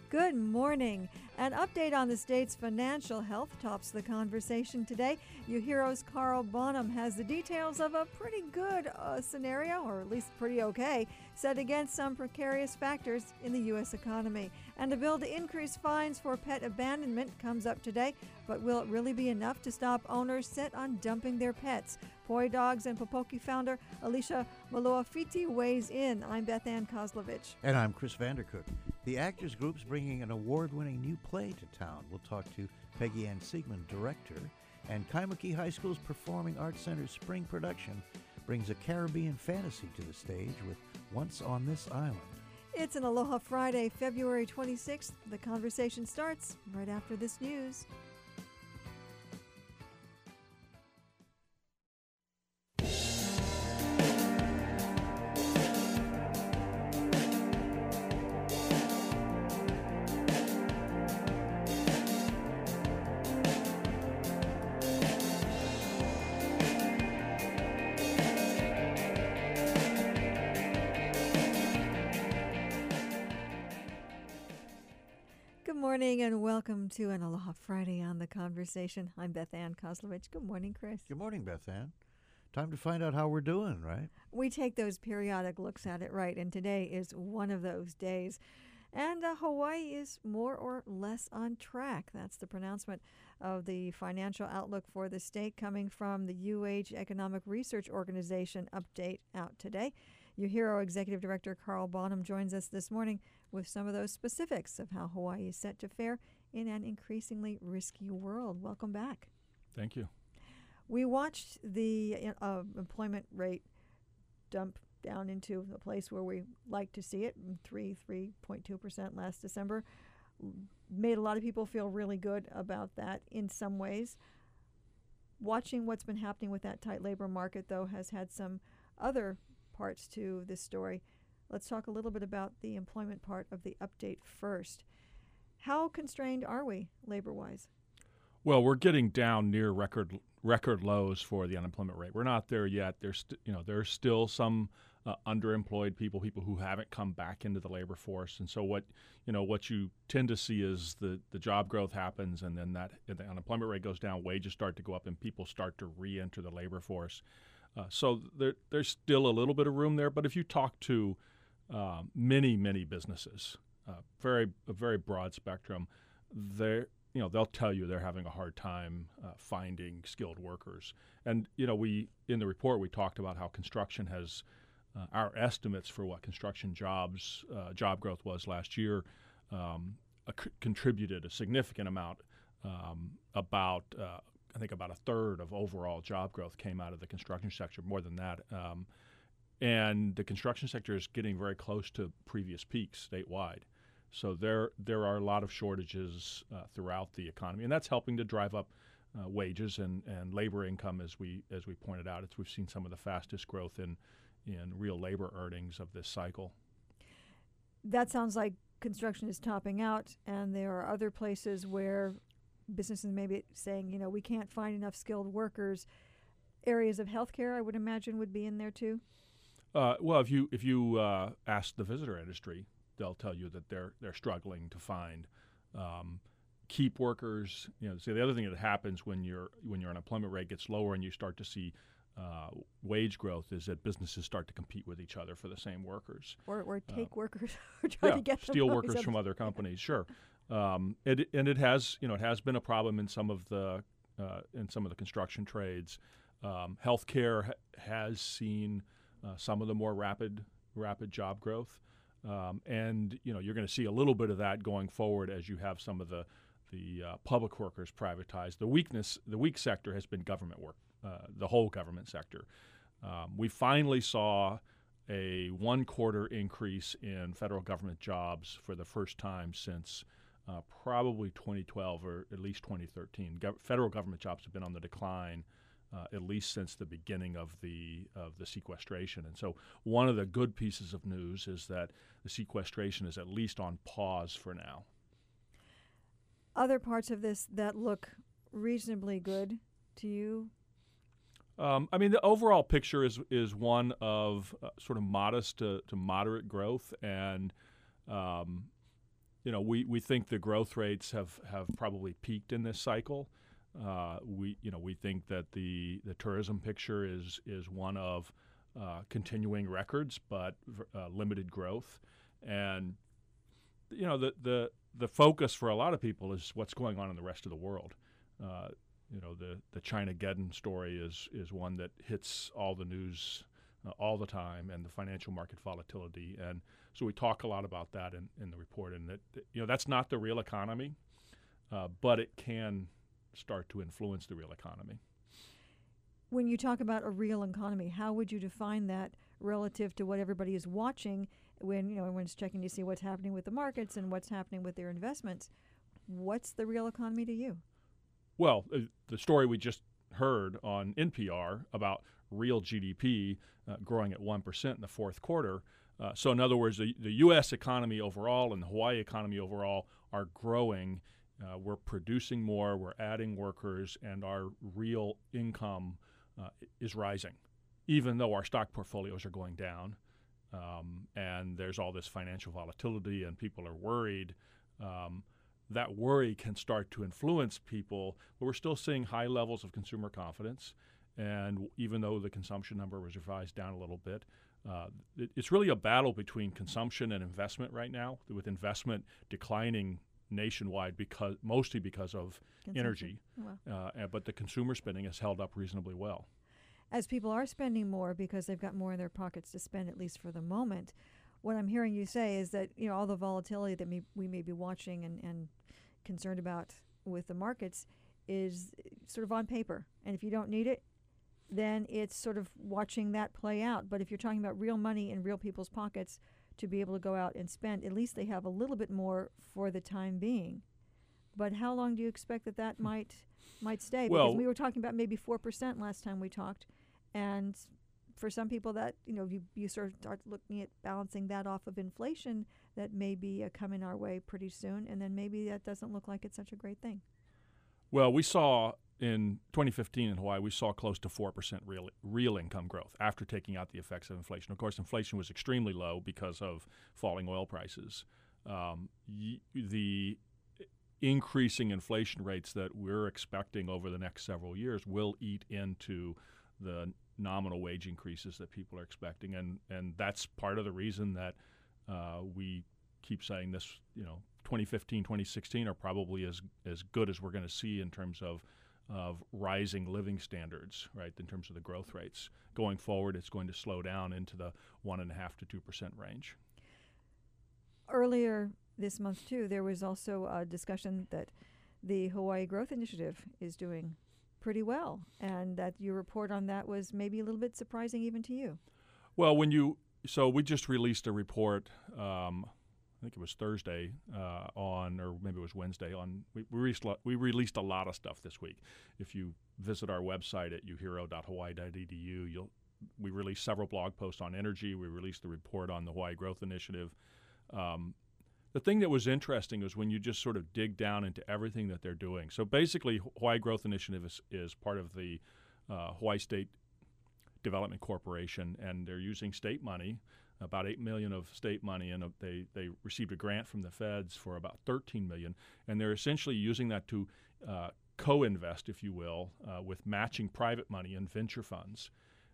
Good morning. An update on the state's financial health tops the conversation today. UHERO's Carl Bonham has the details of a pretty good scenario, or at least pretty okay, set against some precarious factors in the U.S. economy. And a bill to increase fines for pet abandonment comes up today, but will it really be enough to stop owners set on dumping their pets? Poi Dogs and Popoki founder Alicia Maloafiti weighs in. I'm Beth Ann Kozlovich. And I'm Chris Vandercook. The Actors Group's bringing an award-winning new play to town. We'll talk to Peggy Ann Siegman, director. And Kaimuki High School's Performing Arts Center's spring production brings a Caribbean fantasy to the stage with Once on This Island. It's an Aloha Friday, February 26th. The conversation starts right after this news. Good morning and welcome to an Aloha Friday on The Conversation. I'm Beth Ann Kozlovich. Good morning, Chris. Good morning, Beth Ann. Time to find out how we're doing, right? We take those periodic looks at it, right, and today is one of those days. And Hawaii is more or less on track. That's the pronouncement of the financial outlook for the state coming from the UH Economic Research Organization update out today. UHERO Executive Director Carl Bonham joins us this morning with some of those specifics of how Hawaii is set to fare in an increasingly risky world. Welcome back. Thank you. We watched the employment rate dump down into a place where we like to see it, 3.2% last December. Made a lot of people feel really good about that in some ways. Watching what's been happening with that tight labor market, though, has had some other parts to this story. Let's talk a little bit about the employment part of the update first. How constrained are we labor-wise? Well, we're getting down near record lows for the unemployment rate. We're not there yet. There's still some underemployed people who haven't come back into the labor force. And so what you tend to see is the job growth happens, and then the unemployment rate goes down, wages start to go up, and people start to re-enter the labor force. So there's still a little bit of room there. But if you talk to many businesses, a very broad spectrum, they'll tell you they're having a hard time finding skilled workers. And we in the report we talked about how construction has our estimates for what construction job growth was last year contributed a significant amount. I think about a third of overall job growth came out of the construction sector, more than that. And the construction sector is getting very close to previous peaks statewide. So there are a lot of shortages throughout the economy, and that's helping to drive up wages and labor income, as we pointed out. We've seen some of the fastest growth in real labor earnings of this cycle. That sounds like construction is topping out, and there are other places where businesses may be saying, we can't find enough skilled workers. Areas of healthcare, I would imagine, would be in there too. Well, if you ask the visitor industry, they'll tell you that they're struggling to find keep workers. So the other thing that happens when your unemployment rate gets lower and you start to see wage growth is that businesses start to compete with each other for the same workers, or take workers, or try to get them steal workers from other companies. Sure, it has been a problem in some of the construction trades. Healthcare has seen some of the more rapid job growth. And you're going to see a little bit of that going forward as you have some of the public workers privatized. The weak sector has been government work, the whole government sector. We finally saw a 1/4 increase in federal government jobs for the first time since probably 2012 or at least 2013. Federal government jobs have been on the decline at least since the beginning of the sequestration. And so one of the good pieces of news is that the sequestration is at least on pause for now. Other parts of this that look reasonably good to you? The overall picture is one of sort of modest to moderate growth, and we think the growth rates have probably peaked in this cycle. We think that the tourism picture is one of continuing records, but limited growth, and the focus for a lot of people is what's going on in the rest of the world. The China-Geddon story is one that hits all the news all the time, and the financial market volatility, and so we talk a lot about that in the report, and that's not the real economy, but it can start to influence the real economy. When you talk about a real economy, how would you define that relative to what everybody is watching when everyone's checking to see what's happening with the markets and what's happening with their investments? What's the real economy to you? Well, the story we just heard on NPR about real GDP growing at 1% in the fourth quarter. So in other words, the U.S. economy overall and the Hawaii economy overall are growing. We're producing more, we're adding workers, and our real income is rising, even though our stock portfolios are going down. And there's all this financial volatility and people are worried. That worry can start to influence people, but we're still seeing high levels of consumer confidence. And even though the consumption number was revised down a little bit, it's really a battle between consumption and investment right now, with investment declining nationwide mostly because of energy. Wow. But the consumer spending has held up reasonably well. As people are spending more because they've got more in their pockets to spend, at least for the moment, what I'm hearing you say is that all the volatility that we may be watching and concerned about with the markets is sort of on paper. And if you don't need it, then it's sort of watching that play out. But if you're talking about real money in real people's pockets to be able to go out and spend, at least they have a little bit more for the time being. But how long do you expect that might stay? Because we were talking about maybe 4% last time we talked. And for some people that, you sort of start looking at balancing that off of inflation that may be coming our way pretty soon. And then maybe that doesn't look like it's such a great thing. Well, we saw in 2015 in Hawaii, we saw close to 4% real income growth after taking out the effects of inflation. Of course, inflation was extremely low because of falling oil prices. The increasing inflation rates that we're expecting over the next several years will eat into the nominal wage increases that people are expecting, and that's part of the reason that we keep saying this. 2015, 2016 are probably as good as we're going to see in terms of rising living standards, right? In terms of the growth rates going forward, it's going to slow down into the 1.5% to 2% range. Earlier this month too, there was also a discussion that the Hawaii Growth Initiative is doing pretty well, and that your report on that was maybe a little bit surprising even to you. Well, we just released a report, I think it was Thursday or maybe it was Wednesday. We released a lot of stuff this week. If you visit our website at uhiro.hawaii.edu, we released several blog posts on energy. We released the report on the Hawaii Growth Initiative. The thing that was interesting was when you just sort of dig down into everything that they're doing. So basically, Hawaii Growth Initiative is part of the Hawaii State Development Corporation, and they're using state money, about $8 million of state money, and they received a grant from the feds for about $13 million, and they're essentially using that to co-invest, if you will, with matching private money in venture funds.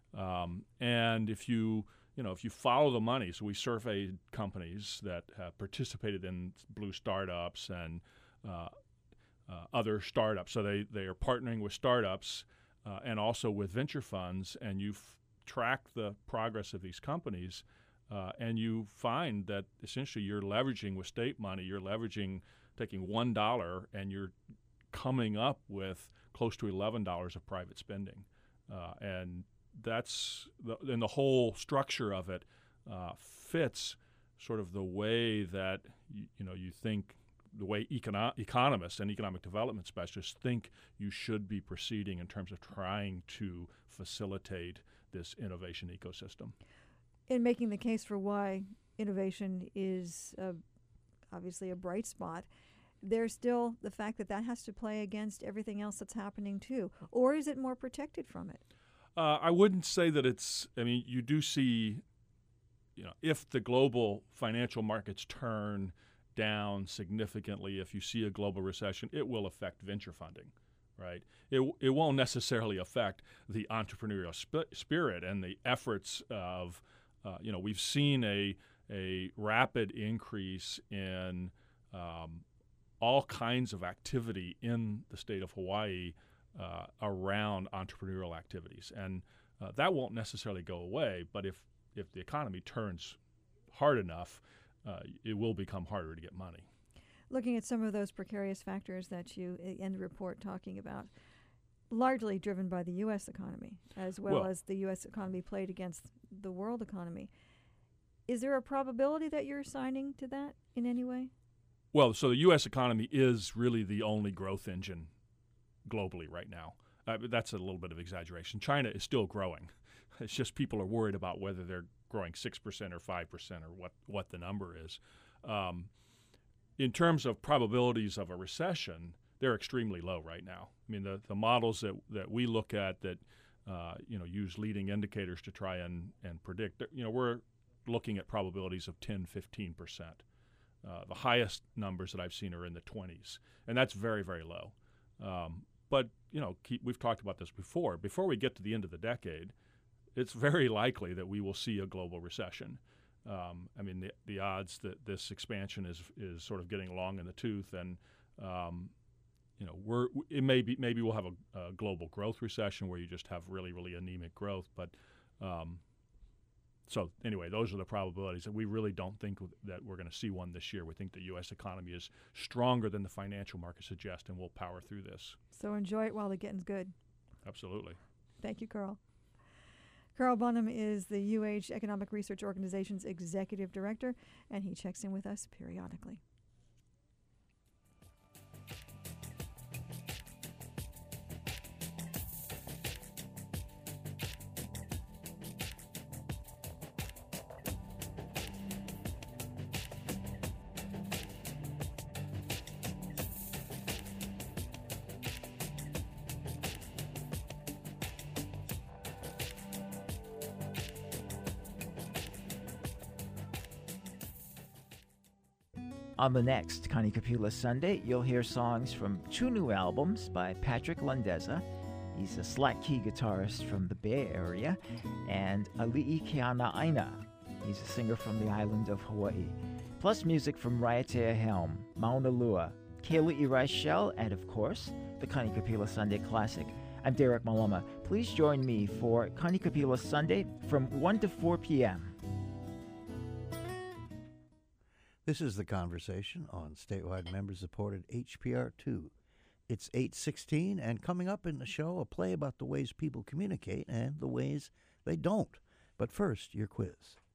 And if you follow the money, so we surveyed companies that have participated in Blue Startups and other startups. So they are partnering with startups and also with venture funds, and you track the progress of these companies, and you find that essentially you're leveraging with state money, taking $1 and you're coming up with close to $11 of private spending. And that's the whole structure of it fits sort of the way that you think, the way economists and economic development specialists think you should be proceeding in terms of trying to facilitate this innovation ecosystem. In making the case for why innovation is obviously a bright spot, there's still the fact that has to play against everything else that's happening too. Or is it more protected from it? I wouldn't say that it's, you do see, if the global financial markets turn down significantly, if you see a global recession, it will affect venture funding, right? It won't necessarily affect the entrepreneurial spirit and the efforts of, we've seen a rapid increase in all kinds of activity in the state of Hawaii around entrepreneurial activities. And that won't necessarily go away, but if the economy turns hard enough, it will become harder to get money. Looking at some of those precarious factors that you end the report talking about, largely driven by the U.S. economy, as well as the U.S. economy played against the world economy. Is there a probability that you're assigning to that in any way? Well, so the U.S. economy is really the only growth engine globally right now. That's a little bit of exaggeration. China is still growing. It's just people are worried about whether they're growing 6% or 5% or what the number is. In terms of probabilities of a recession, they're extremely low right now. I mean, the models that we look at that use leading indicators to try and predict, we're looking at probabilities of 10, 15%. The highest numbers that I've seen are in the 20s, and that's very, very low. But we've talked about this before. Before we get to the end of the decade, it's very likely that we will see a global recession. The odds that this expansion is sort of getting long in the tooth, and maybe we'll have a global growth recession where you just have really, really anemic growth. But so anyway, those are the probabilities. That we really don't think that we're going to see one this year. We think the U.S. economy is stronger than the financial markets suggest, and we'll power through this. So enjoy it while the getting's good. Absolutely. Thank you, Carl. Carl Bunham is the UH Economic Research Organization's Executive Director, and he checks in with us periodically. On the next Kanikapila Sunday, you'll hear songs from 2 new albums by Patrick Landeza. He's a slack key guitarist from the Bay Area, and Ali'i Keana Aina. He's a singer from the island of Hawaii. Plus music from Raiatea Helm, Mauna Lua, Kayla Irai Shell, and of course, the Kanikapila Sunday Classic. I'm Derek Malama. Please join me for Kanikapila Sunday from 1 to 4 p.m. This is The Conversation on statewide member-supported HPR2. It's 8:16, and coming up in the show, a play about the ways people communicate and the ways they don't. But first, your quiz.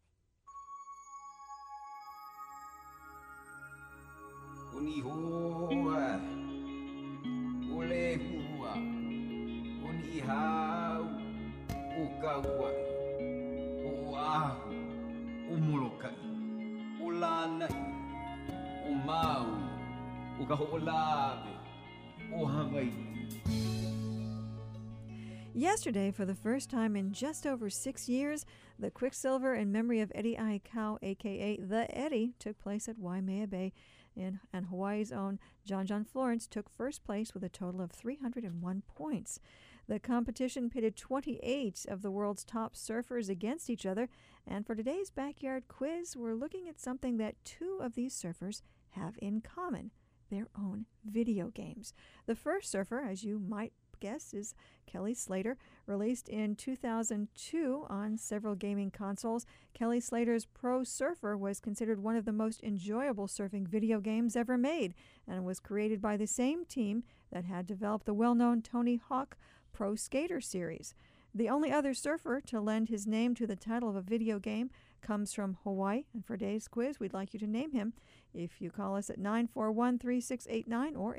Yesterday, for the first time in just over 6 years, the Quicksilver in memory of Eddie Aikau, a.k.a. The Eddie, took place at Waimea Bay, and Hawaii's own John Florence took first place with a total of 301 points. The competition pitted 28 of the world's top surfers against each other, and for today's backyard quiz, we're looking at something that 2 of these surfers have in common: their own video games. The first surfer, as you might guess, is Kelly Slater. Released in 2002 on several gaming consoles, Kelly Slater's Pro Surfer was considered one of the most enjoyable surfing video games ever made, and was created by the same team that had developed the well-known Tony Hawk Pro Skater series. The only other surfer to lend his name to the title of a video game comes from Hawaii, and for today's quiz, we'd like you to name him. If you call us at 941-3689 or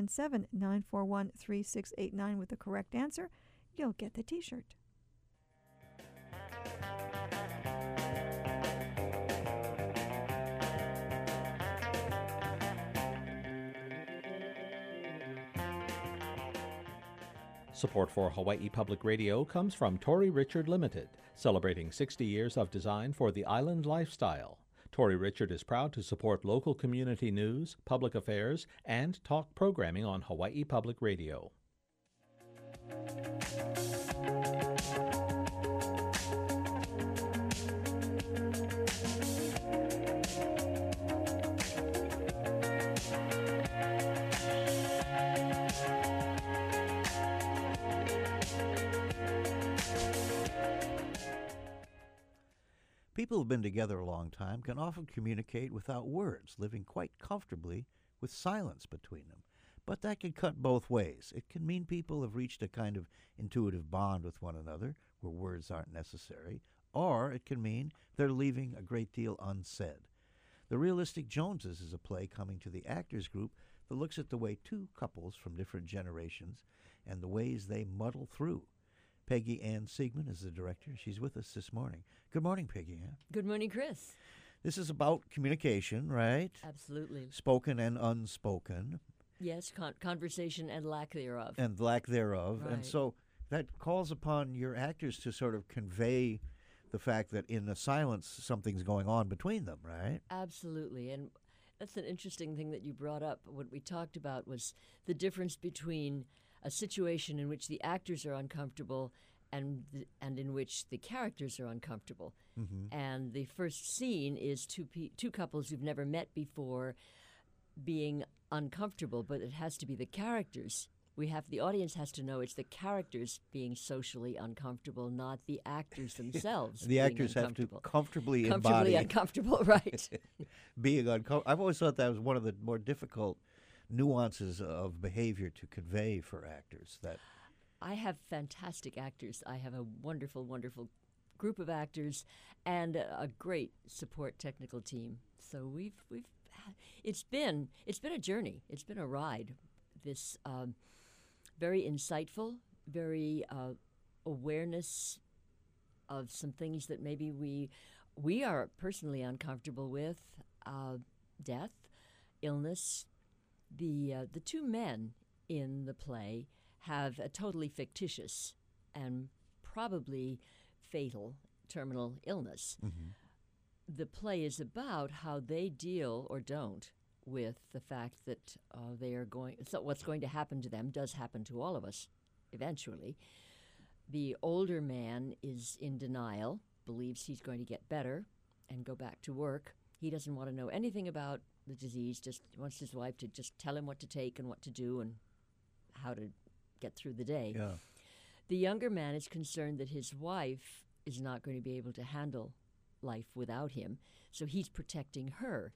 877-941-3689 with the correct answer, you'll get the T-shirt. Support for Hawaii Public Radio comes from Tory Richard Limited, celebrating 60 years of design for the island lifestyle. Tori Richard is proud to support local community news, public affairs, and talk programming on Hawaii Public Radio. People who've been together a long time can often communicate without words, living quite comfortably with silence between them. But that can cut both ways. It can mean people have reached a kind of intuitive bond with one another where words aren't necessary, or it can mean they're leaving a great deal unsaid. The Realistic Joneses is a play coming to the Actors Group that looks at the way two couples from different generations and the ways they muddle through. Peggy Ann Siegman is the director. She's with us this morning. Good morning, Peggy Ann. Good morning, Chris. This is about communication, right? Absolutely. Spoken and unspoken. Yes, conversation and lack thereof. And lack thereof. Right. And so that calls upon your actors to sort of convey the fact that in the silence something's going on between them, right? Absolutely. And that's an interesting thing that you brought up. What we talked about was the difference between a situation in which the actors are uncomfortable and in which the characters are uncomfortable. Mm-hmm. And the first scene is two couples who've never met before being uncomfortable, but it has to be the characters. The audience has to know it's the characters being socially uncomfortable, not the actors themselves. The being actors have to comfortably comfortably embody uncomfortable, right? being uncomfortable. I've always thought that was one of the more difficult nuances of behavior to convey for actors. That I have fantastic actors. I have a wonderful, wonderful group of actors and a great support technical team. So it's been a journey. It's been a ride. This very insightful, very awareness of some things that maybe we are personally uncomfortable with: death, illness. The two men in the play have a totally fictitious and probably fatal terminal illness. mm-hmm. The play is about how they deal or don't with the fact that what's going to happen to them does happen to all of us eventually. The older man is in denial, believes he's going to get better and go back to work. He doesn't want to know anything about the disease, just wants his wife to just tell him what to take and what to do and how to get through the day. Yeah. The younger man is concerned that his wife is not going to be able to handle life without him, so he's protecting her.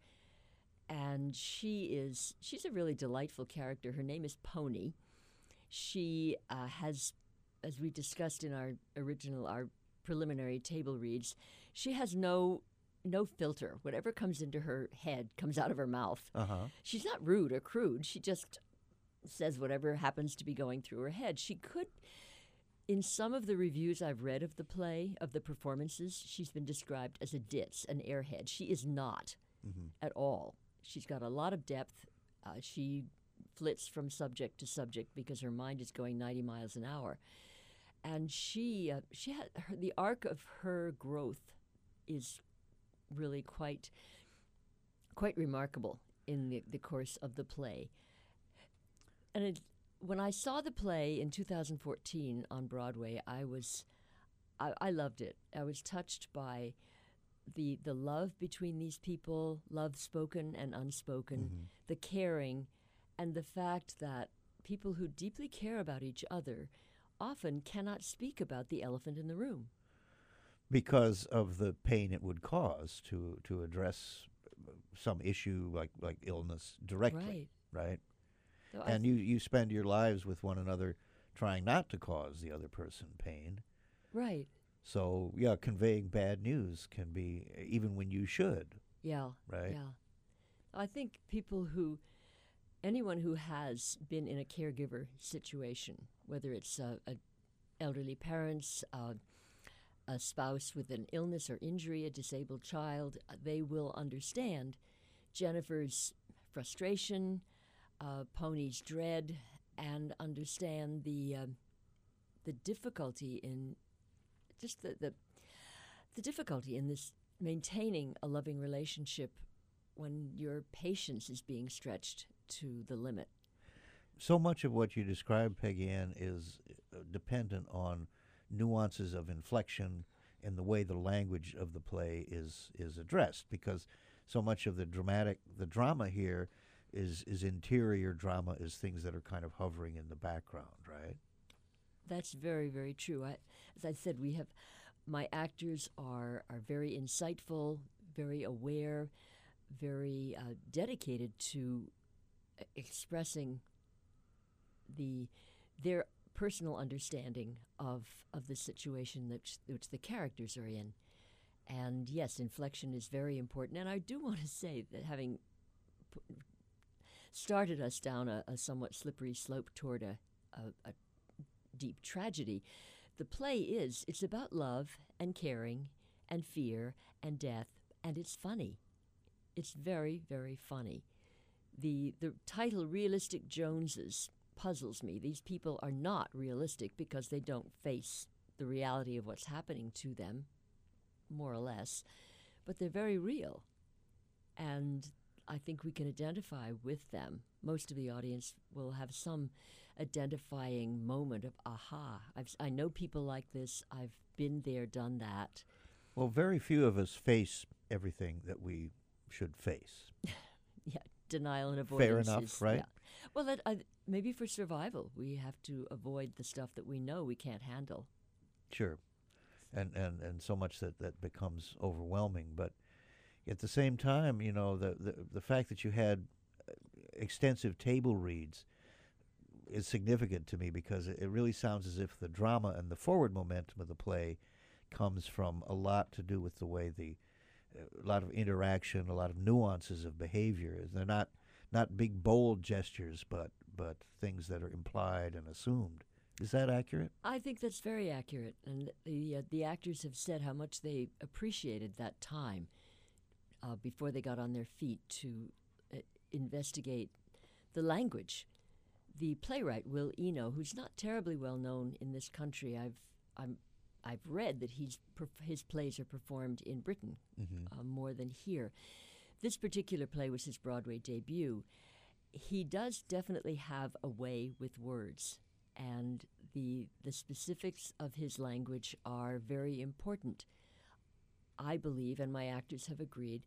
And she's a really delightful character. Her name is Pony. She has, as we discussed in our preliminary table reads, she has no filter. Whatever comes into her head comes out of her mouth. Uh-huh. She's not rude or crude. She just says whatever happens to be going through her head. She could, in some of the reviews I've read of the play, of the performances, she's been described as a ditz, an airhead. She is not Mm-hmm. at all. She's got a lot of depth. She flits from subject to subject because her mind is going 90 miles an hour. And she had the arc of her growth is really quite remarkable in the course of the play. And when I saw the play in 2014 on Broadway, I loved it. I was touched by the love between these people, love spoken and unspoken, Mm-hmm. the caring, and the fact that people who deeply care about each other often cannot speak about the elephant in the room. Because of the pain it would cause to address some issue like illness directly, right? So And you spend your lives with one another trying not to cause the other person pain. Right. So, yeah, conveying bad news can be, even when you should, Yeah. right? Yeah. I think anyone who has been in a caregiver situation, whether it's elderly parents, a spouse with an illness or injury, a disabled child, they will understand Jennifer's frustration, Pony's dread, and understand the difficulty in just the difficulty in this maintaining a loving relationship when your patience is being stretched to the limit. So much of what you described, Peggy Ann, is dependent on nuances of inflection and the way the language of the play is addressed, because so much of the drama here is interior drama, is things that are kind of hovering in the background, right? That's very, very true. As I said, my actors are very insightful, very aware, very dedicated to expressing their personal understanding of the situation which the characters are in. And yes, inflection is very important. And I do want to say that having started us down a somewhat slippery slope toward a deep tragedy, the play it's about love and caring and fear and death, and it's funny. It's very, very funny. The title, Realistic Joneses, puzzles me. These people are not realistic because they don't face the reality of what's happening to them, more or less, but they're very real. And I think we can identify with them. Most of the audience will have some identifying moment of, aha, I know people like this. I've been there, done that. Well, very few of us face everything that we should face. Yeah, denial and avoidance. Fair enough, right? Yeah. Well, maybe for survival, we have to avoid the stuff that we know we can't handle. Sure. And so much that becomes overwhelming. But at the same time, you know, the fact that you had extensive table reads is significant to me, because it really sounds as if the drama and the forward momentum of the play comes from a lot to do with the way a lot of interaction, a lot of nuances of behavior. They're not big, bold gestures, but things that are implied and assumed. Is that accurate? I think that's very accurate, and the actors have said how much they appreciated that time before they got on their feet to investigate the language. The playwright Will Eno, who's not terribly well known in this country, I've read that his plays are performed in Britain more than here. This particular play was his Broadway debut. He does definitely have a way with words, and the specifics of his language are very important, I believe, and my actors have agreed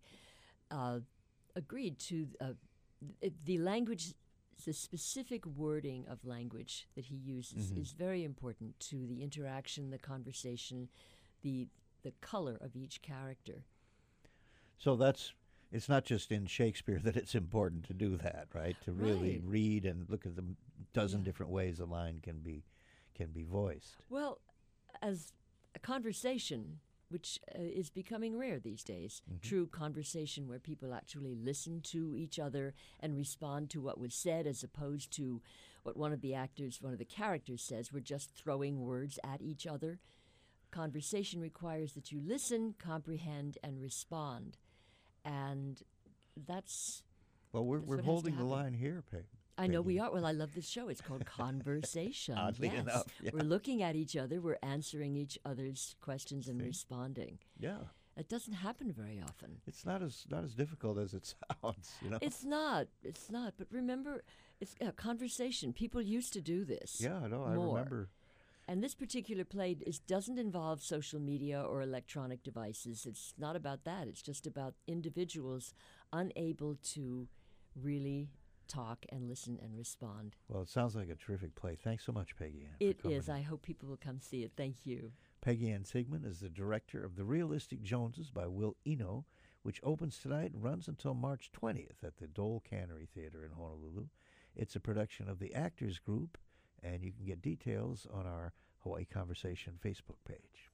to the language. The specific wording of language that he uses is very important to the interaction, the conversation, the color of each character. So it's not just in Shakespeare that it's important to do that, right? To really read and look at the dozen different ways a line can be voiced. Well, as a conversation, which is becoming rare these days, true conversation where people actually listen to each other and respond to what was said, as opposed to what one of the characters says, we're just throwing words at each other. Conversation requires that you listen, comprehend, and respond. And that's... Well, we're holding the line here, Peg. I know we are. Well, I love this show. It's called Conversation. Oddly enough, yeah. We're looking at each other. We're answering each other's questions and responding. Yeah. It doesn't happen very often. It's not as difficult as it sounds, you know. It's not. But remember, it's a conversation. People used to do this. Yeah, I know. More. I remember. And this particular play doesn't involve social media or electronic devices. It's not about that. It's just about individuals unable to really talk and listen and respond. Well, it sounds like a terrific play. Thanks so much, Peggy Ann. It is. I hope people will come see it. Thank you. Peggy Ann Sigmund is the director of The Realistic Joneses by Will Eno, which opens tonight and runs until March 20th at the Dole Cannery Theater in Honolulu. It's a production of the Actors Group, and you can get details on our Hawaii Conversation Facebook page.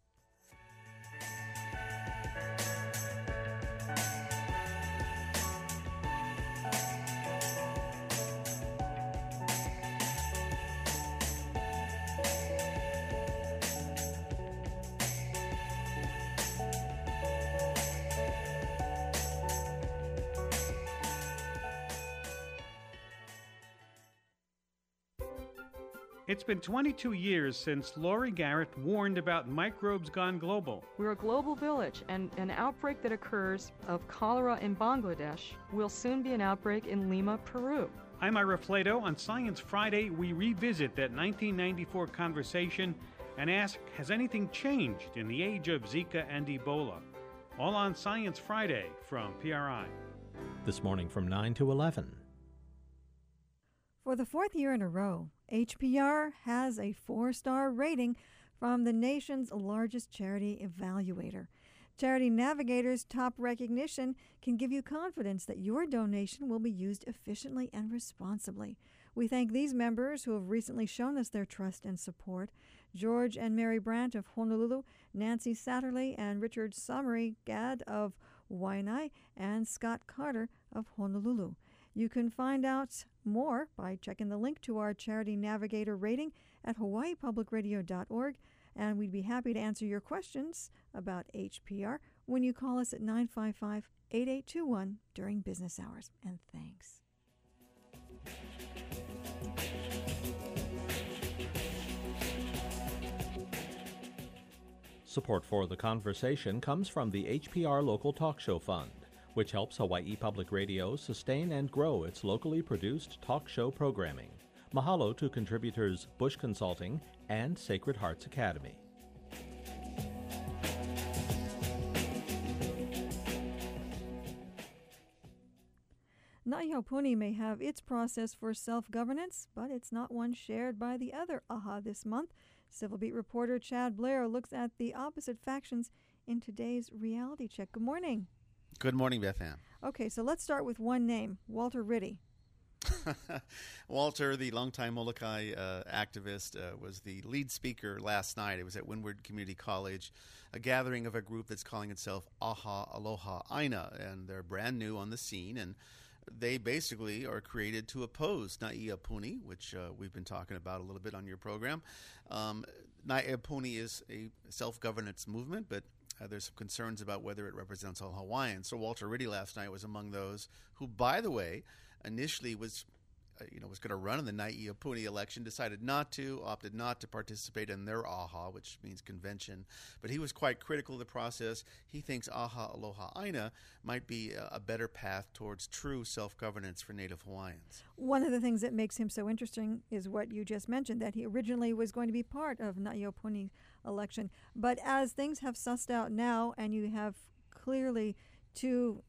It's been 22 years since Laurie Garrett warned about microbes gone global. We're a global village, and an outbreak that occurs of cholera in Bangladesh will soon be an outbreak in Lima, Peru. I'm Ira Flato. On Science Friday, we revisit that 1994 conversation and ask, has anything changed in the age of Zika and Ebola? All on Science Friday from PRI. This morning from 9 to 11. For the fourth year in a row, HPR has a 4-star rating from the nation's largest charity evaluator. Charity Navigator's top recognition can give you confidence that your donation will be used efficiently and responsibly. We thank these members who have recently shown us their trust and support: George and Mary Brandt of Honolulu, Nancy Satterley and Richard Somery Gadd of Waianae, and Scott Carter of Honolulu. You can find out more by checking the link to our Charity Navigator rating at hawaiipublicradio.org, and we'd be happy to answer your questions about HPR when you call us at 955-8821 during business hours. And thanks. Support for the conversation comes from the HPR Local Talk Show Fund, which helps Hawaii Public Radio sustain and grow its locally produced talk show programming. Mahalo to contributors Bush Consulting and Sacred Hearts Academy. Naihaupuni may have its process for self-governance, but it's not one shared by the other AHA this month. Civil Beat reporter Chad Blair looks at the opposite factions in today's Reality Check. Good morning. Good morning, Beth Ann. Okay, so let's start with one name, Walter Ritty. Walter, the longtime Molokai activist, was the lead speaker last night. It was at Windward Community College, a gathering of a group that's calling itself Aha Aloha Aina, and they're brand new on the scene, and they basically are created to oppose Naiapuni, which we've been talking about a little bit on your program. Naiapuni is a self-governance movement, but there's some concerns about whether it represents all Hawaiians. So Walter Ritty last night was among those who, by the way, initially was going to run in the Naiapuni election, decided not to, opted not to participate in their AHA, which means convention. But he was quite critical of the process. He thinks AHA Aloha Aina might be a better path towards true self-governance for Native Hawaiians. One of the things that makes him so interesting is what you just mentioned, that he originally was going to be part of Naiapuni election. But as things have sussed out now, and you have clearly two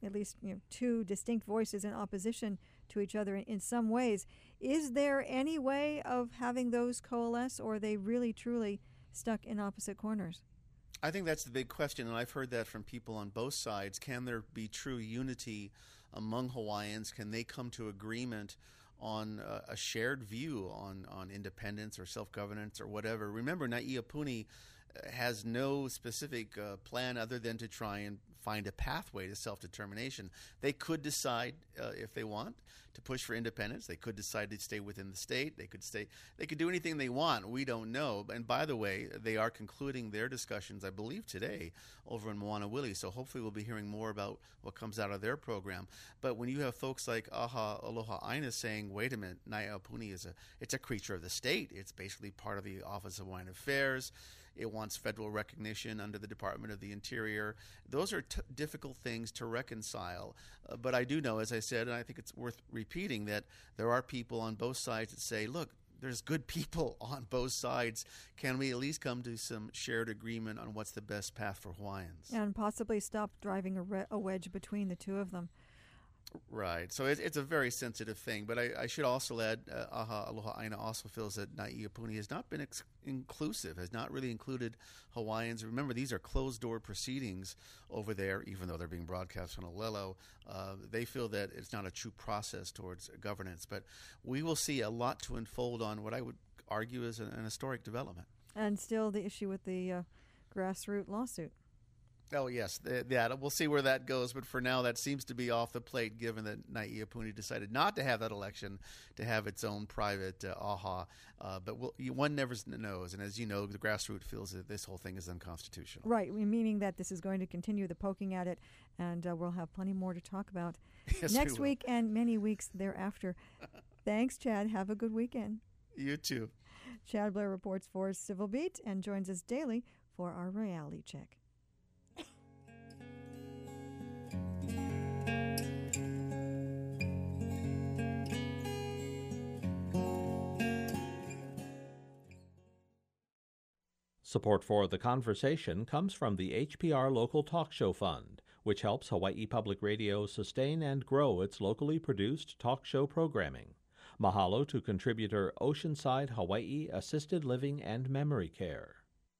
distinct voices in opposition to each other in some ways, is there any way of having those coalesce, or are they really truly stuck in opposite corners? I think that's the big question, and I've heard that from people on both sides. Can there be true unity among Hawaiians? Can they come to agreement on a shared view on independence or self-governance or whatever? Remember, Naiapuni has no specific plan other than to try and find a pathway to self-determination. They could decide if they want to push for independence. They could decide to stay within the state. They could do anything they want. We don't know. And by the way, they are concluding their discussions, I believe, today over in Moanawili. So hopefully we'll be hearing more about what comes out of their program. But when you have folks like Aha Aloha Aina saying, wait a minute, Naiapuni it's a creature of the state. It's basically part of the Office of Hawaiian Affairs. It wants federal recognition under the Department of the Interior. Those are difficult things to reconcile. But I do know, as I said, and I think it's worth repeating, that there are people on both sides that say, look, there's good people on both sides. Can we at least come to some shared agreement on what's the best path for Hawaiians? And possibly stop driving a wedge between the two of them. Right. So it's a very sensitive thing. But I should also add, Aha Aloha Aina also feels that Naiapuni has not been inclusive, has not really included Hawaiians. Remember, these are closed-door proceedings over there, even though they're being broadcast on Olelo. They feel that it's not a true process towards governance. But we will see a lot to unfold on what I would argue is an historic development. And still the issue with the grassroots lawsuit. Oh, yes. We'll see where that goes. But for now, that seems to be off the plate, given that Naiapuni decided not to have that election, to have its own private AHA. But one never knows. And as you know, the grassroots feels that this whole thing is unconstitutional. Right, meaning that this is going to continue the poking at it, and we'll have plenty more to talk about Yes, next week and many weeks thereafter. Thanks, Chad. Have a good weekend. You too. Chad Blair reports for Civil Beat and joins us daily for our reality check. Support for The Conversation comes from the HPR Local Talk Show Fund, which helps Hawaii Public Radio sustain and grow its locally produced talk show programming. Mahalo to contributor Oceanside Hawaii Assisted Living and Memory Care.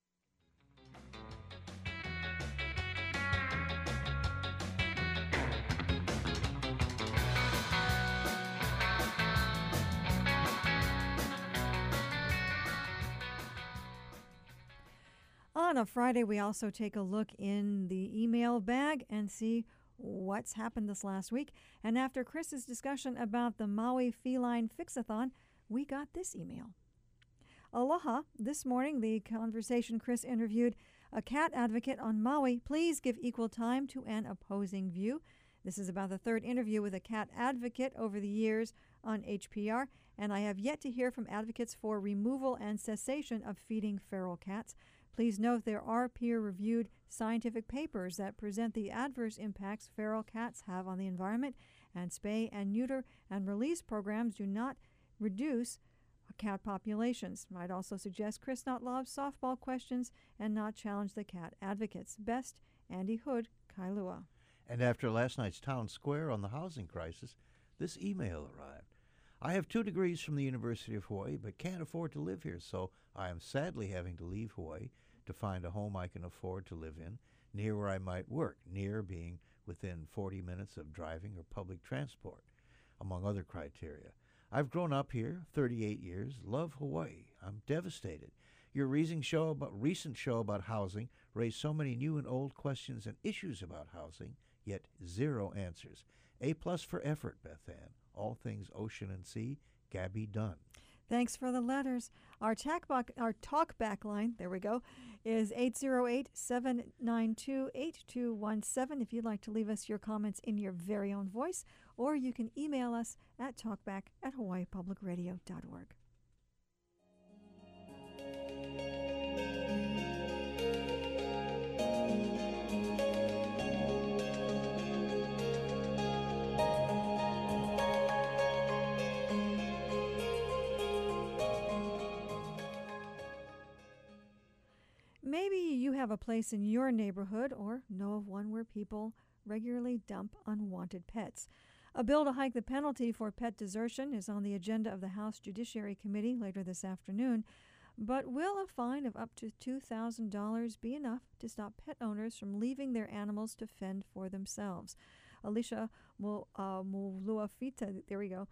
On a Friday, we also take a look in the email bag and see what's happened this last week. And after Chris's discussion about the Maui Feline Fix-a-thon, we got this email. Aloha. This morning, the conversation Chris interviewed a cat advocate on Maui. Please give equal time to an opposing view. This is about the third interview with a cat advocate over the years on HPR, and I have yet to hear from advocates for removal and cessation of feeding feral cats. Please note there are peer-reviewed scientific papers that present the adverse impacts feral cats have on the environment, and spay and neuter and release programs do not reduce cat populations. I'd also suggest Chris not lob softball questions and not challenge the cat advocates. Best, Andy Hood, Kailua. And after last night's town square on the housing crisis, this email arrived. I have 2 degrees from the University of Hawaii, but can't afford to live here, so I am sadly having to leave Hawaii to find a home I can afford to live in, near where I might work, near being within 40 minutes of driving or public transport, among other criteria. I've grown up here, 38 years, love Hawaii. I'm devastated. Your recent show about housing raised so many new and old questions and issues about housing, yet 0 answers. A+ for effort, Beth Ann. All things ocean and sea, Gabby Dunn. Thanks for the letters. Our talkback line, there we go, is 808-792-8217 if you'd like to leave us your comments in your very own voice, or you can email us at talkback@hawaiipublicradio.org. Maybe you have a place in your neighborhood or know of one where people regularly dump unwanted pets. A bill to hike the penalty for pet desertion is on the agenda of the House Judiciary Committee later this afternoon. But will a fine of up to $2,000 be enough to stop pet owners from leaving their animals to fend for themselves? Alicia Muluafita, there we go,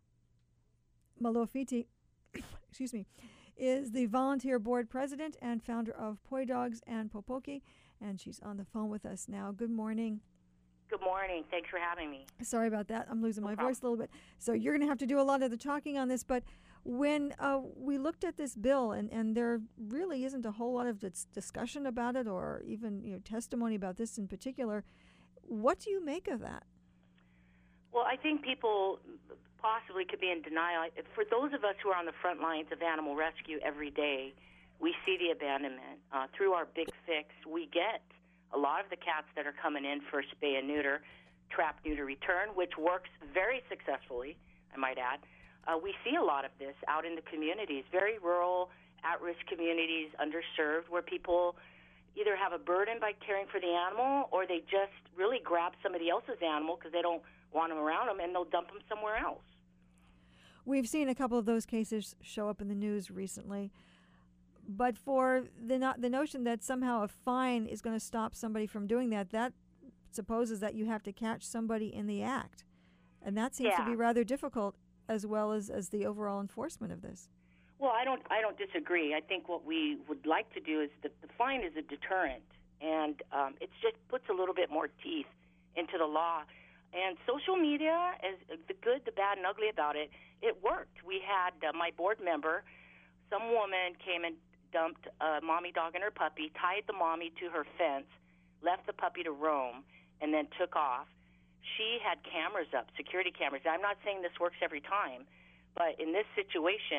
Maluafiti, excuse me, is the volunteer board president and founder of Poi Dogs and Popoki, and she's on the phone with us now. Good morning. Good morning. Thanks for having me. Sorry about that. I'm losing my voice a little bit. So you're going to have to do a lot of the talking on this, but when we looked at this bill, and there really isn't a whole lot of discussion about it or even testimony about this in particular, what do you make of that? Well, I think people possibly could be in denial. For those of us who are on the front lines of animal rescue every day, we see the abandonment. Through our Big Fix, we get a lot of the cats that are coming in for spay and neuter, trap, neuter, return, which works very successfully, I might add. We see a lot of this out in the communities, very rural, at-risk communities, underserved, where people either have a burden by caring for the animal or they just really grab somebody else's animal because they don't want them around them, and they'll dump them somewhere else. We've seen a couple of those cases show up in the news recently. But for the notion that somehow a fine is going to stop somebody from doing that, that supposes that you have to catch somebody in the act. And that seems to be rather difficult, as well as the overall enforcement of this. Well, I don't disagree. I think what we would like to do is that the fine is a deterrent, and it just puts a little bit more teeth into the law. And social media, as the good, the bad, and ugly about it, it worked. We had my board member, some woman came and dumped a mommy dog and her puppy, tied the mommy to her fence, left the puppy to roam, and then took off. She had cameras up, security cameras. I'm not saying this works every time, but in this situation,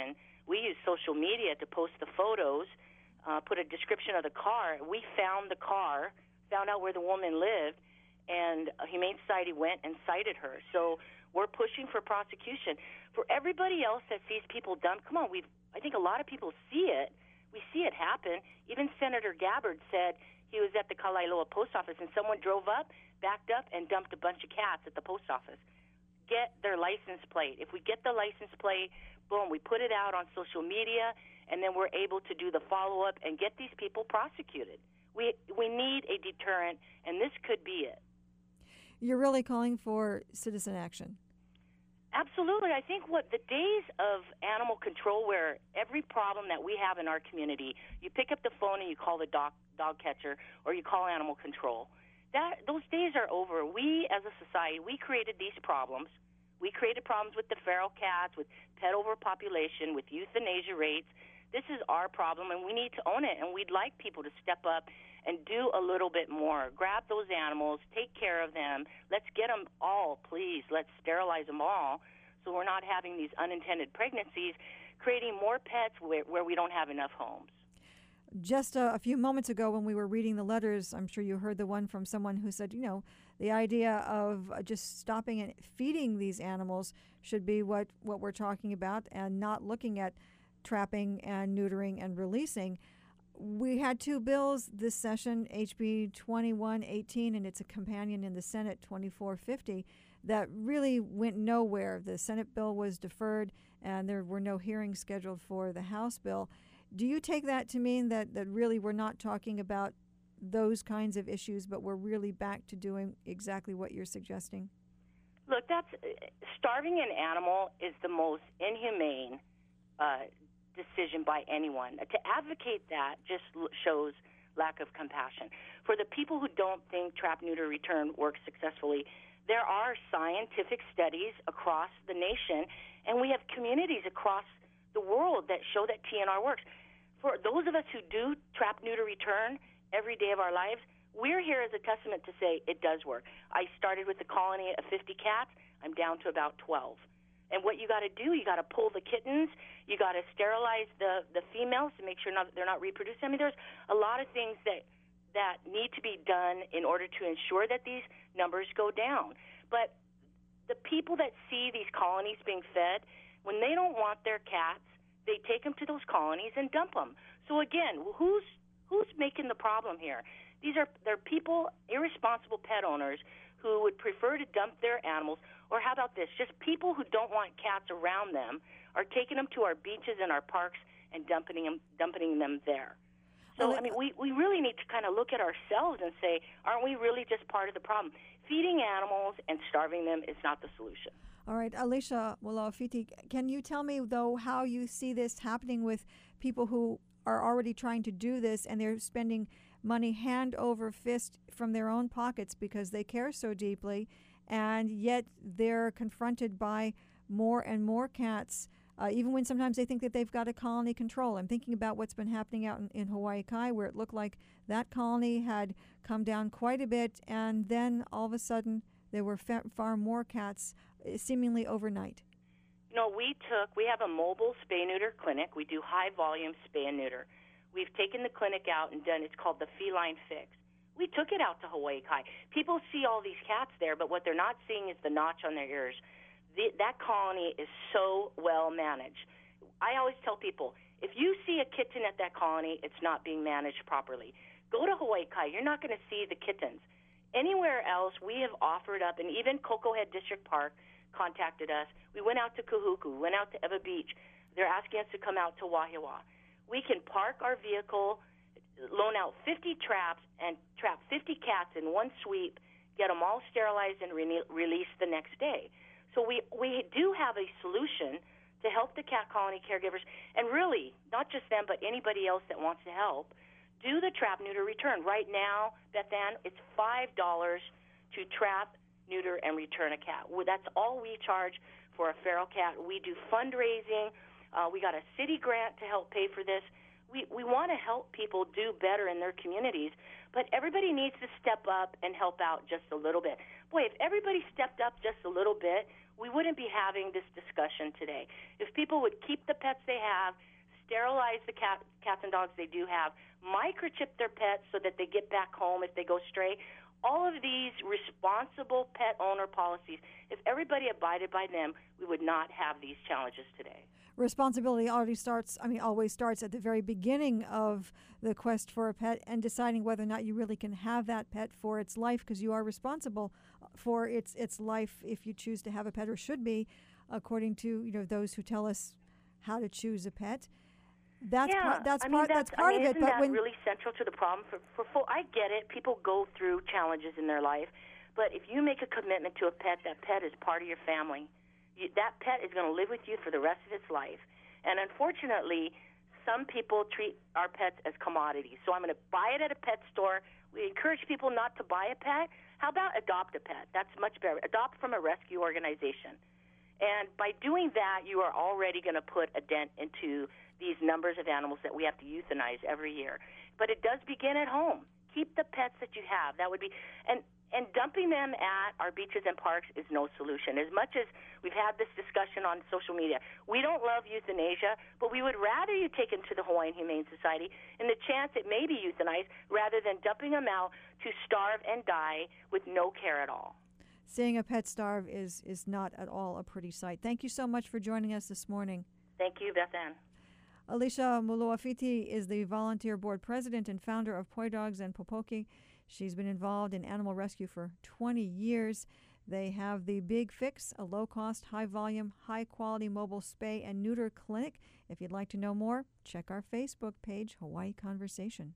We use social media to post the photos, put a description of the car. We found the car, found out where the woman lived, and Humane Society went and cited her. So we're pushing for prosecution. For everybody else that sees people dump, come on, I think a lot of people see it. We see it happen. Even Senator Gabbard said he was at the Kalailoa post office and someone drove up, backed up, and dumped a bunch of cats at the post office. Get their license plate. If we get the license plate, boom, we put it out on social media, and then we're able to do the follow-up and get these people prosecuted. We need a deterrent, and this could be it. You're really calling for citizen action. Absolutely. I think the days of animal control where every problem that we have in our community, you pick up the phone and you call the dog catcher or you call animal control, those days are over. We, as a society, we created these problems. We created problems with the feral cats, with pet overpopulation, with euthanasia rates. This is our problem, and we need to own it, and we'd like people to step up and do a little bit more. Grab those animals, take care of them. Let's get them all, please. Let's sterilize them all so we're not having these unintended pregnancies, creating more pets where we don't have enough homes. Just a few moments ago when we were reading the letters, I'm sure you heard the one from someone who said, the idea of just stopping and feeding these animals should be what we're talking about and not looking at trapping and neutering and releasing. We had two bills this session, HB 2118 and its a companion in the Senate, 2450, that really went nowhere. The Senate bill was deferred and there were no hearings scheduled for the House bill. Do you take that to mean that really we're not talking about those kinds of issues, but we're really back to doing exactly what you're suggesting? Look, starving an animal is the most inhumane decision by anyone. To advocate that just shows lack of compassion. For the people who don't think trap, neuter, return works successfully, there are scientific studies across the nation, and we have communities across the world that show that TNR works. For those of us who do trap, neuter, return every day of our lives, we're here as a testament to say it does work. I started with a colony of 50 cats. I'm down to about 12. And what you got to do, you got to pull the kittens, you got to sterilize the females to make sure they're not reproducing. I mean, there's a lot of things that need to be done in order to ensure that these numbers go down. But the people that see these colonies being fed, when they don't want their cats, they take them to those colonies and dump them. So again, who's making the problem here? They're people, irresponsible pet owners who would prefer to dump their animals. Or how about this? Just people who don't want cats around them are taking them to our beaches and our parks and dumping them there. So, I mean, we really need to kind of look at ourselves and say, aren't we really just part of the problem? Feeding animals and starving them is not the solution. All right, Alicia Walaofiti, can you tell me, though, how you see this happening with people who are already trying to do this and they're spending money hand over fist from their own pockets because they care so deeply, and yet they're confronted by more and more cats, even when sometimes they think that they've got a colony control. I'm thinking about what's been happening out in Hawaii Kai, where it looked like that colony had come down quite a bit, and then all of a sudden there were far more cats, seemingly overnight. We have a mobile spay-neuter clinic. We do high-volume spay and neuter. We've taken the clinic out and done, it's called the Feline Fix. We took it out to Hawaii Kai. People see all these cats there, but what they're not seeing is the notch on their ears. That colony is so well managed. I always tell people, if you see a kitten at that colony, it's not being managed properly. Go to Hawaii Kai. You're not going to see the kittens. Anywhere else, we have offered up, and even Cocoa Head District Park contacted us. We went out to Kahuku, went out to Ewa Beach. They're asking us to come out to Wahiawa. We can park our vehicle, loan out 50 traps, and trap 50 cats in one sweep, get them all sterilized and released the next day. So we do have a solution to help the cat colony caregivers, and really, not just them, but anybody else that wants to help, do the trap, neuter, return. Right now, Beth Ann, it's $5 to trap, neuter, and return a cat. That's all we charge for a feral cat. We do fundraising. We got a city grant to help pay for this. We want to help people do better in their communities, but everybody needs to step up and help out just a little bit. Boy, if everybody stepped up just a little bit, we wouldn't be having this discussion today. If people would keep the pets they have, sterilize the cats and dogs they do have, microchip their pets so that they get back home if they go stray, all of these responsible pet owner policies, if everybody abided by them, we would not have these challenges today. Responsibility always starts at the very beginning of the quest for a pet and deciding whether or not you really can have that pet for its life, because you are responsible for its life if you choose to have a pet, or should be, according to those who tell us how to choose a pet. That's part of it. Isn't that really central to the problem? I get it. People go through challenges in their life, but if you make a commitment to a pet, that pet is part of your family. That pet is going to live with you for the rest of its life. And unfortunately, some people treat our pets as commodities. So I'm going to buy it at a pet store. We encourage people not to buy a pet. How about adopt a pet? That's much better. Adopt from a rescue organization. And by doing that, you are already going to put a dent into these numbers of animals that we have to euthanize every year. But it does begin at home. Keep the pets that you have. That would be, and dumping them at our beaches and parks is no solution. As much as we've had this discussion on social media, we don't love euthanasia, but we would rather you take them to the Hawaiian Humane Society and the chance it may be euthanized rather than dumping them out to starve and die with no care at all. Seeing a pet starve is not at all a pretty sight. Thank you so much for joining us this morning. Thank you, Beth Ann. Alicia Muluafiti is the volunteer board president and founder of Poi Dogs and Popoki. She's been involved in animal rescue for 20 years. They have the Big Fix, a low-cost, high-volume, high-quality mobile spay and neuter clinic. If you'd like to know more, check our Facebook page, Hawaii Conversation.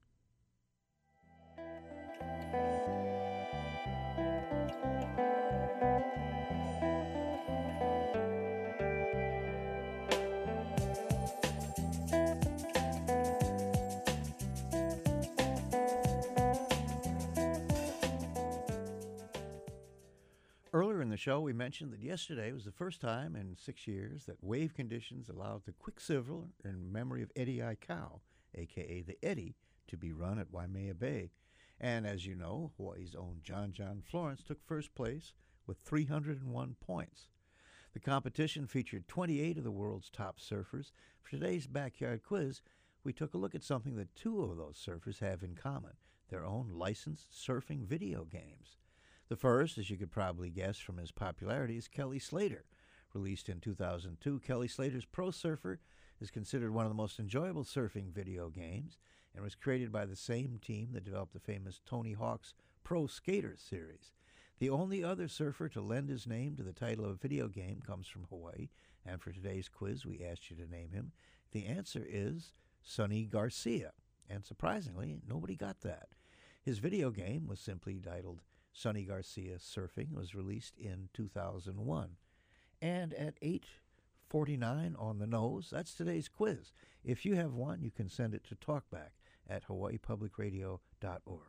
Earlier in the show, we mentioned that yesterday was the first time in 6 years that wave conditions allowed the Quicksilver in memory of Eddie Aikau, a.k.a. the Eddie, to be run at Waimea Bay. And as you know, Hawaii's own John Florence took first place with 301 points. The competition featured 28 of the world's top surfers. For today's Backyard Quiz, we took a look at something that two of those surfers have in common, their own licensed surfing video games. The first, as you could probably guess from his popularity, is Kelly Slater. Released in 2002, Kelly Slater's Pro Surfer is considered one of the most enjoyable surfing video games and was created by the same team that developed the famous Tony Hawk's Pro Skater series. The only other surfer to lend his name to the title of a video game comes from Hawaii, and for today's quiz, we asked you to name him. The answer is Sonny Garcia, and surprisingly, nobody got that. His video game was simply titled Sonny Garcia Surfing. It was released in 2001. And at 8:49 on the nose, that's today's quiz. If you have one, you can send it to talkback@hawaiipublicradio.org.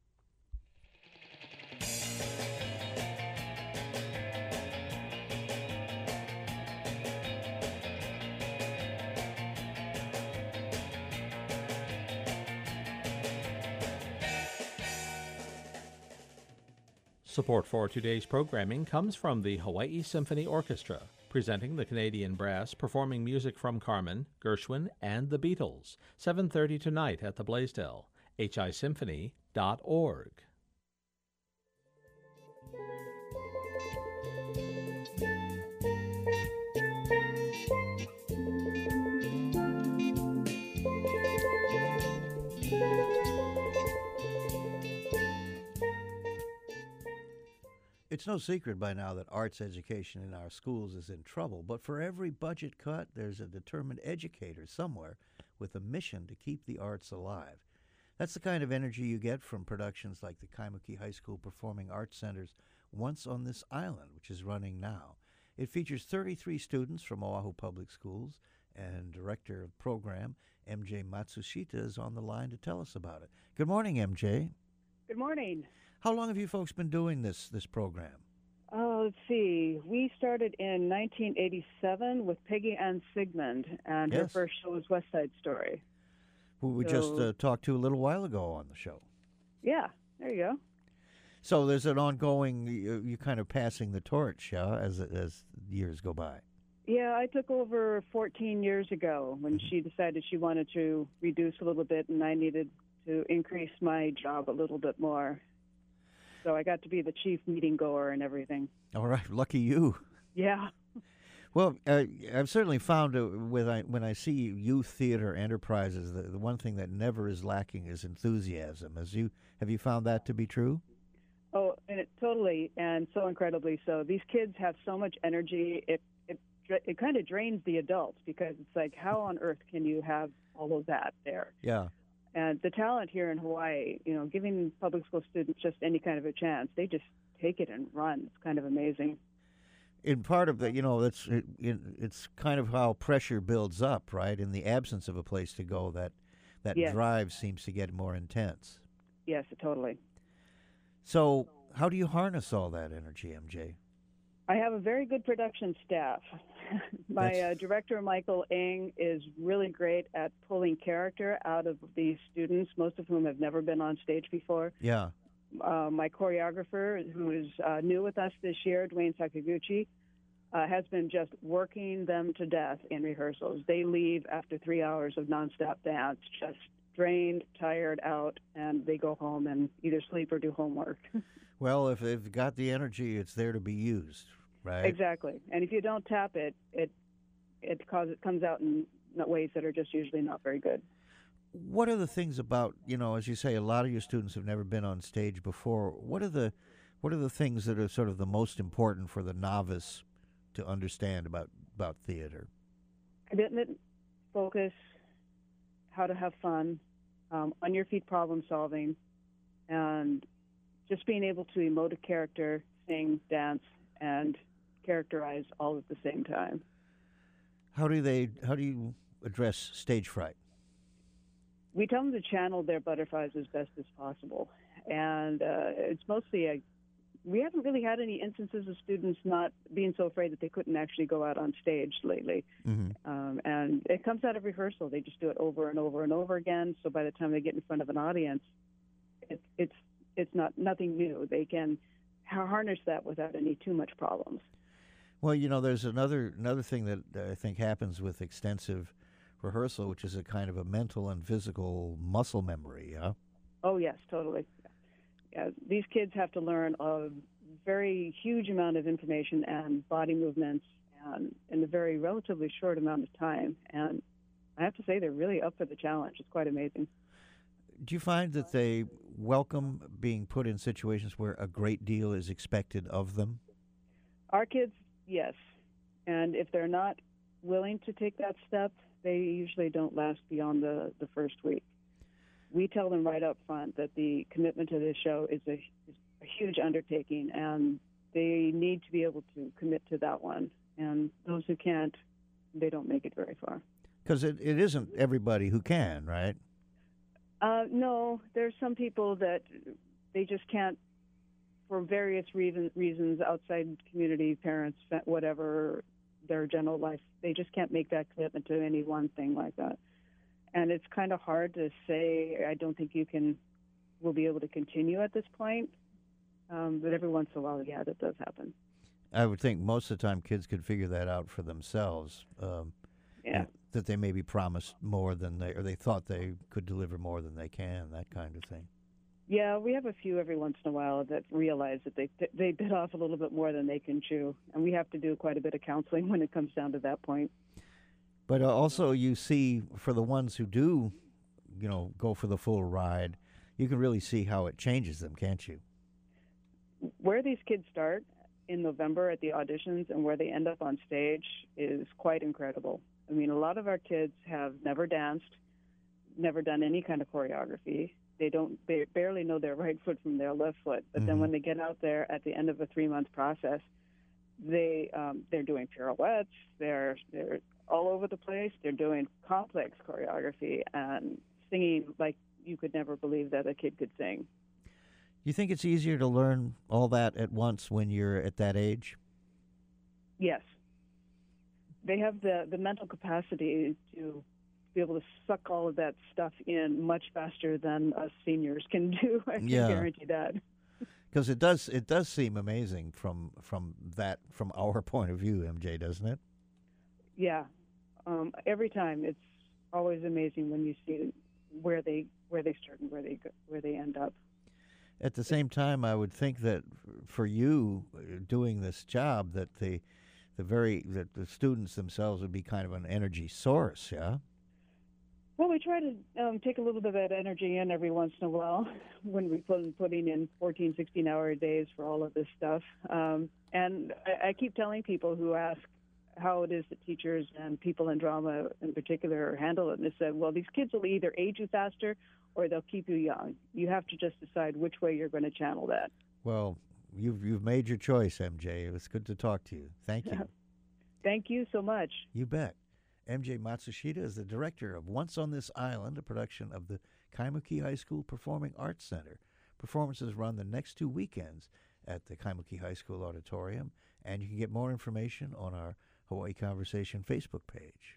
Support for today's programming comes from the Hawaii Symphony Orchestra, presenting the Canadian Brass performing music from Carmen, Gershwin, and the Beatles, 7:30 tonight at the Blaisdell, hisymphony.org. It's no secret by now that arts education in our schools is in trouble, but for every budget cut, there's a determined educator somewhere with a mission to keep the arts alive. That's the kind of energy you get from productions like the Kaimuki High School Performing Arts Center's Once on This Island, which is running now. It features 33 students from Oahu Public Schools, and Director of Program MJ Matsushita is on the line to tell us about it. Good morning, MJ. Good morning. How long have you folks been doing this program? Let's see. We started in 1987 with Peggy Ann Sigmund, and her first show was West Side Story. who we just talked to a little while ago on the show. Yeah, there you go. So there's an ongoing, you kind of passing the torch, as years go by. Yeah, I took over 14 years ago when she decided she wanted to reduce a little bit, and I needed to increase my job a little bit more. So I got to be the chief meeting goer and everything. All right, lucky you. Yeah. Well, I've certainly found when I see youth theater enterprises, the one thing that never is lacking is enthusiasm. Have you found that to be true? Oh, and totally, and so incredibly so. These kids have so much energy. It kind of drains the adults, because it's like, how on earth can you have all of that there? Yeah. And the talent here in Hawaii, giving public school students just any kind of a chance, they just take it and run. It's kind of amazing. In part of that, it's kind of how pressure builds up, right? In the absence of a place to go, that Yes. drive seems to get more intense. Yes, totally. So how do you harness all that energy, MJ? I have a very good production staff. My director, Michael Ng, is really great at pulling character out of these students, most of whom have never been on stage before. Yeah. My choreographer, who is new with us this year, Dwayne Sakaguchi, has been just working them to death in rehearsals. They leave after 3 hours of nonstop dance, just drained, tired out, and they go home and either sleep or do homework. Well, if they've got the energy, it's there to be used, right? Exactly. And if you don't tap it, it comes out in ways that are just usually not very good. What are the things about, as you say, a lot of your students have never been on stage before. What are the things that are sort of the most important for the novice to understand about theater? Commitment, focus, how to have fun, on your feet problem solving, and just being able to emote a character, sing, dance, and characterize all at the same time. How do you address stage fright? We tell them to channel their butterflies as best as possible. And it's mostly we haven't really had any instances of students not being so afraid that they couldn't actually go out on stage lately. Mm-hmm. And it comes out of rehearsal. They just do it over and over and over again. So by the time they get in front of an audience, it's nothing new. They can harness that without any too much problems. Well, there's another thing that I think happens with extensive rehearsal, which is a kind of a mental and physical muscle memory, yeah? Oh, yes, totally. Yeah, these kids have to learn a very huge amount of information and body movements and in a very relatively short amount of time. And I have to say, they're really up for the challenge. It's quite amazing. Do you find that they welcome being put in situations where a great deal is expected of them? Our kids, yes. And if they're not willing to take that step, they usually don't last beyond the first week. We tell them right up front that the commitment to this show is a huge undertaking, and they need to be able to commit to that one. And those who can't, they don't make it very far. Because it isn't everybody who can, right? No, there's some people that they just can't, for various reasons, outside community, parents, whatever, their general life, they just can't make that commitment to any one thing like that. And it's kind of hard to say, I don't think we'll be able to continue at this point. But every once in a while, yeah, that does happen. I would think most of the time kids could figure that out for themselves. Yeah. That they may be promised more than they thought they could deliver more than they can, that kind of thing. Yeah, we have a few every once in a while that realize that they bit off a little bit more than they can chew. And we have to do quite a bit of counseling when it comes down to that point. But also you see, for the ones who do, go for the full ride, you can really see how it changes them, can't you? Where these kids start in November at the auditions and where they end up on stage is quite incredible. I mean, a lot of our kids have never danced, never done any kind of choreography. They barely know their right foot from their left foot. But then when they get out there at the end of a 3-month process, they're doing pirouettes. They're all over the place. They're doing complex choreography and singing like you could never believe that a kid could sing. You think it's easier to learn all that at once when you're at that age? Yes. They have the mental capacity to be able to suck all of that stuff in much faster than us seniors can do. I can Yeah. guarantee that. Because it does seem amazing from our point of view, MJ, doesn't it? Yeah. Every time, it's always amazing when you see where they start and where they end up. At the same time, I would think that for you doing this job, that the students themselves would be kind of an energy source, yeah. Well, we try to take a little bit of that energy in every once in a while when we putting in 14, 16-hour days for all of this stuff. And I keep telling people who ask how it is that teachers and people in drama in particular handle it, and they said, well, these kids will either age you faster or they'll keep you young. You have to just decide which way you're going to channel that. Well, you've made your choice, MJ. It was good to talk to you. Thank you. Thank you so much. You bet. MJ Matsushita is the director of Once on This Island, a production of the Kaimuki High School Performing Arts Center. Performances run the next 2 weekends at the Kaimuki High School Auditorium, and you can get more information on our Hawaii Conversation Facebook page.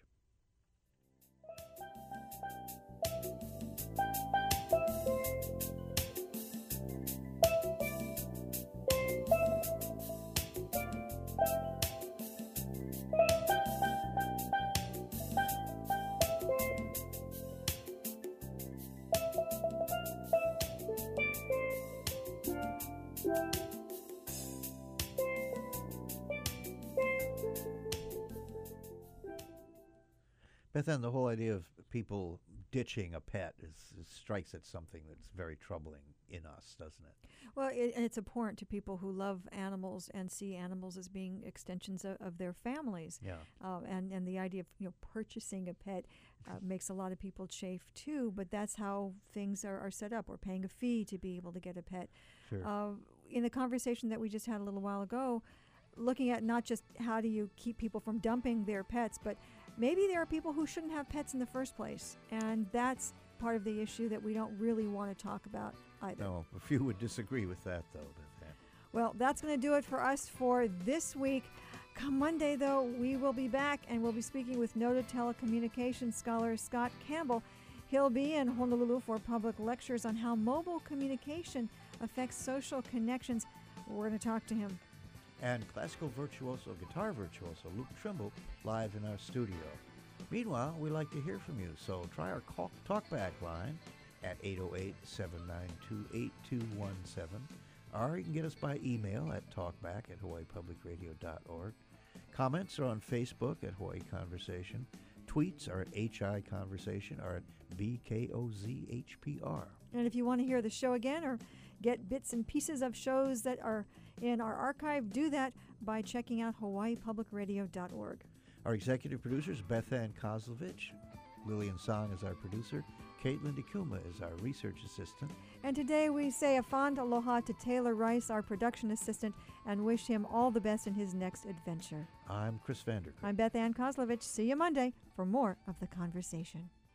But then the whole idea of people ditching a pet strikes at something that's very troubling in us, doesn't it? Well, and it's important to people who love animals and see animals as being extensions of their families. Yeah. And the idea of purchasing a pet makes a lot of people chafe too. But that's how things are set up. We're paying a fee to be able to get a pet. Sure. In the conversation that we just had a little while ago, looking at not just how do you keep people from dumping their pets, but maybe there are people who shouldn't have pets in the first place, and that's part of the issue that we don't really want to talk about either. No, a few would disagree with that, though. Well, that's going to do it for us for this week. Come Monday, though, we will be back, and we'll be speaking with noted telecommunications scholar Scott Campbell. He'll be in Honolulu for public lectures on how mobile communication affects social connections. We're going to talk to him. And classical virtuoso, guitar virtuoso Luke Trimble live in our studio. Meanwhile, we'd like to hear from you, so try our talkback line at 808-792-8217, or you can get us by email at talkback@hawaiipublicradio.org. Comments are on Facebook at Hawaii Conversation. Tweets are at HI Conversation or at BKOZHPR. And if you want to hear the show again or get bits and pieces of shows that are in our archive, do that by checking out hawaiipublicradio.org. Our executive producers, Beth Ann Kozlovich. Lillian Song is our producer. Caitlin DeKuma is our research assistant. And today we say a fond aloha to Taylor Rice, our production assistant, and wish him all the best in his next adventure. I'm Chris Vanderkirk. I'm Beth Ann Kozlovich. See you Monday for more of The Conversation.